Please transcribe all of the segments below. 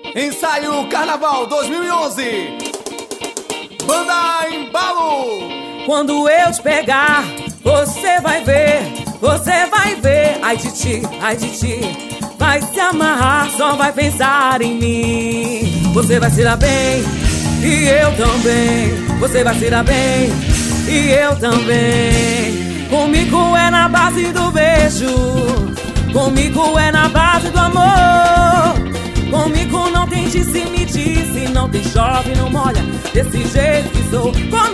Ensaio Carnaval 2011. Banda Embalo. Quando eu te pegar, você vai ver, você vai ver. Ai de ti, vai se amarrar, só vai pensar em mim. Você vai se dar bem, e eu também. Você vai se dar bem, e eu também. Comigo é na base do beijo, comigo é na base do amor. Comigo não tem disse-me-disse, não tem chove, não molha, desse jeito que sou.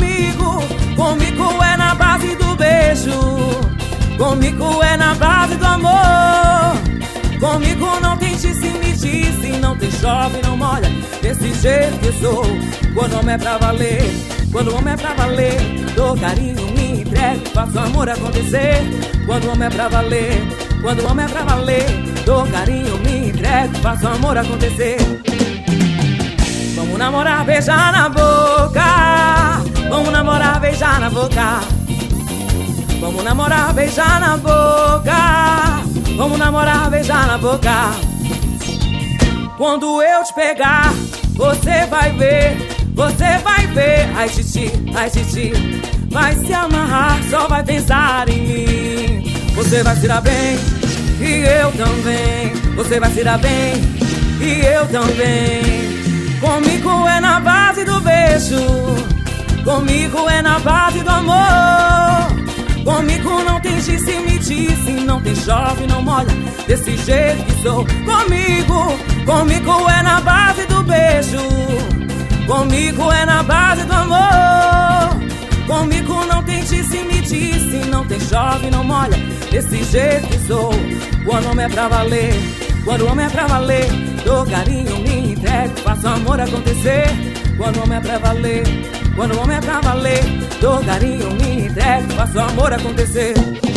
Comigo é na base do beijo, comigo é na base do amor. Comigo não tem disse-me-disse, não tem chove, não molha, desse jeito que sou. Quando o homem é pra valer, quando o homem é pra valer, dou carinho, me entrego, faço amor acontecer. Quando o homem é pra valer, quando o homem é pra valer, dou carinho, me entrego, faço amor acontecer. Vamos namorar, beijar na boca. Vamos namorar, beijar na boca. Vamos namorar, beijar na boca. Vamos namorar, beijar na boca. Quando eu te pegar, você vai ver, você vai ver. Ai de ti, vai se amarrar, só vai pensar em mim. Você vai se dar bem, e eu também. Você vai se dar bem, e eu também. Comigo é na base do beijo, comigo é na base do amor. Comigo não tem disse-me-disse, não tem chove, não molha, desse jeito que sou. Comigo é na base do beijo, comigo é na base do amor. Comigo não tem disse-me-disse, não tem chove, não molha, desse jeito que sou. Quando o homem é pra valer, quando o homem é pra valer, dou carinho, me entrego, faço amor acontecer. Quando o homem é pra valer, quando o homem é pra valer, dou carinho, me entrego, faço amor acontecer.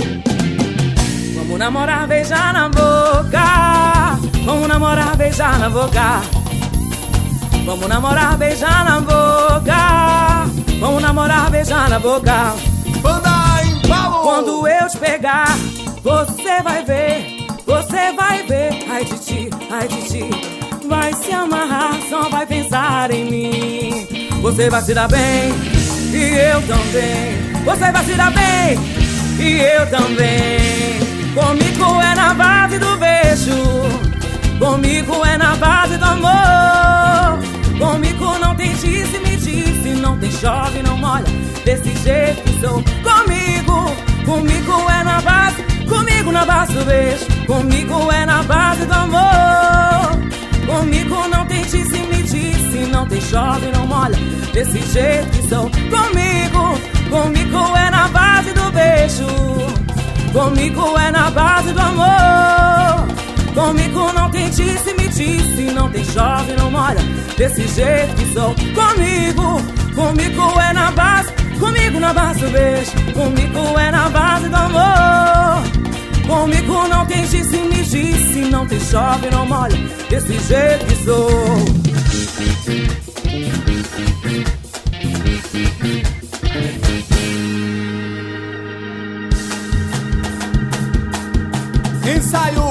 Vamos namorar, beijar na boca. Vamos namorar, beijar na boca. Vamos namorar, beijar na boca. Vamos namorar, beijar na boca. Banda Embalo. Quando eu te pegar, você vai ver, você vai ver. Ai de ti, vai se amarrar, só vai pensar em mim. Você vai se dar bem, e eu também. Você vai se dar bem, e eu também. Comigo é na base do beijo, comigo é na base do amor. Comigo não tem disse-me-disse, não tem chove, não molha, desse jeito que sou. Comigo é na base, comigo na base do beijo, comigo é na base do amor. Comigo não tem disse-me-disse, não tem chove, não molha, desse jeito que sou. Comigo é na base do beijo, comigo é na base do amor. Comigo não tem disse-me-disse, não tem chove, não molha, desse jeito que sou. Comigo é na base, comigo na base do beijo, comigo é na base do amor. Comigo não tem disse-me-disse, não tem chove, não molha, desse jeito que sou. Ensaio